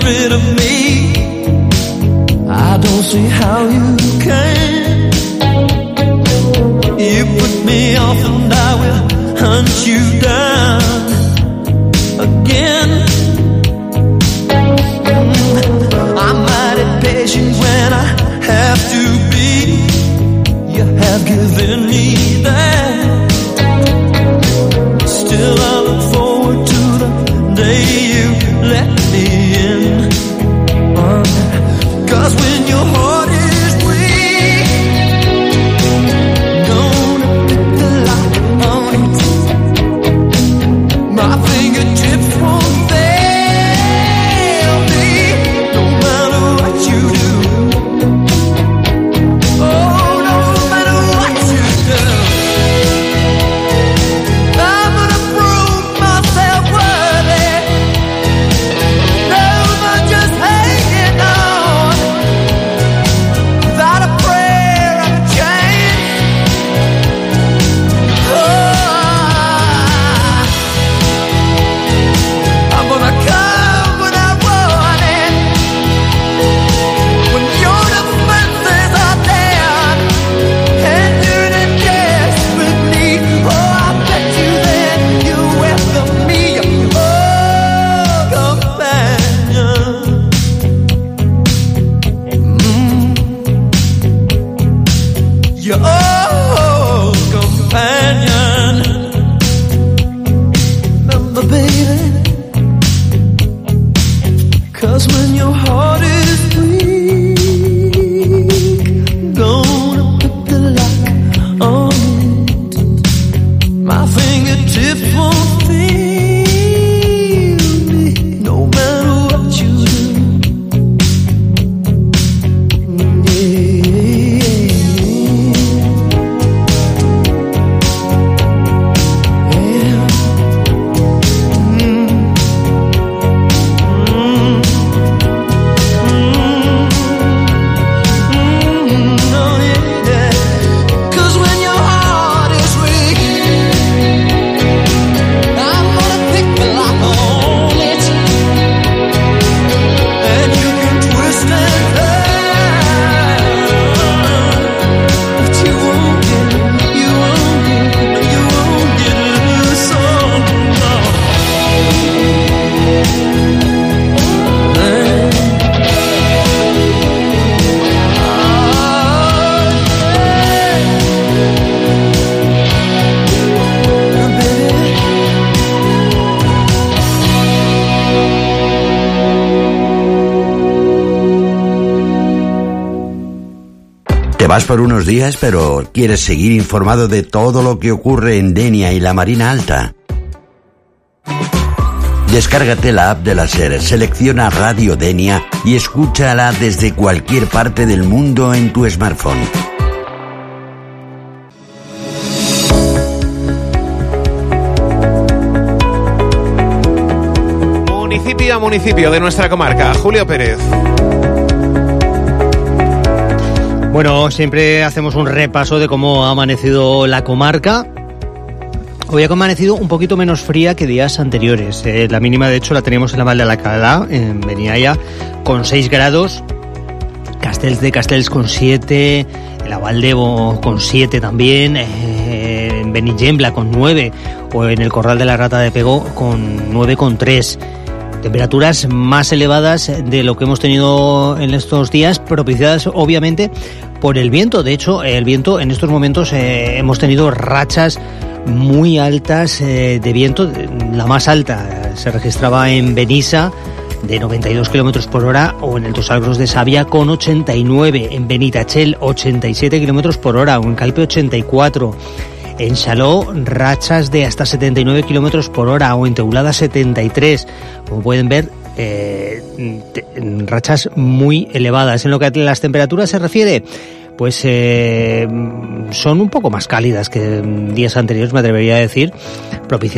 rid of me. I don't see how you can. You put me off and I will hunt you down again. I'm mighty patient when I have to be. You have given me that. Still I look forward to the day you let me in. 'Cause when your heart is weak, gonna pick the lock on it. My fingertips won't fail me, no matter what you do. Oh, no matter what you do. I'm gonna prove myself worthy. No, I'm just hanging on without a prayer or a chance. I'm gonna come without warning when your defenses are down and you're in desperate need. Oh, I bet you then you welcome me, oh, companion. Your old companion. Remember, baby, 'cause when your heart is weak, gonna pick the lock on it. My fingertips won't feel me, no matter what you do. Cause when your heart is weak, I'm gonna pick the lock on it. And you can twist and turn, but you won't get it, you won't get it, you won't get it, so no. Te vas por unos días, pero quieres seguir informado de todo lo que ocurre en Denia y la Marina Alta. Descárgate la app de la SER, selecciona Radio Denia y escúchala desde cualquier parte del mundo en tu smartphone. Municipio a municipio de nuestra comarca. Julio Pérez. Bueno, siempre hacemos un repaso de cómo ha amanecido la comarca. Hoy ha amanecido un poquito menos fría que días anteriores. La mínima, de hecho, la teníamos en la Val de Alcalá, en Beniaya, con 6 grados. Castells de Castells con 7, la Val d'Ebo con 7 también, en Benigembla con 9, o en el Corral de la Rata de Pego con 9,3. Temperaturas más elevadas de lo que hemos tenido en estos días, propiciadas obviamente por el viento. De hecho, el viento en estos momentos hemos tenido rachas muy altas de viento. La más alta se registraba en Benissa, de 92 kilómetros por hora, o en el Tosalgros de Sabia con 89, en Benitachel 87 kilómetros por hora, o en Calpe 84. En Xaló, rachas de hasta 79 kilómetros por hora, o en Teulada 73. Como pueden ver, rachas muy elevadas. En lo que a las temperaturas se refiere, pues son un poco más cálidas que días anteriores, me atrevería a decir, propiciadas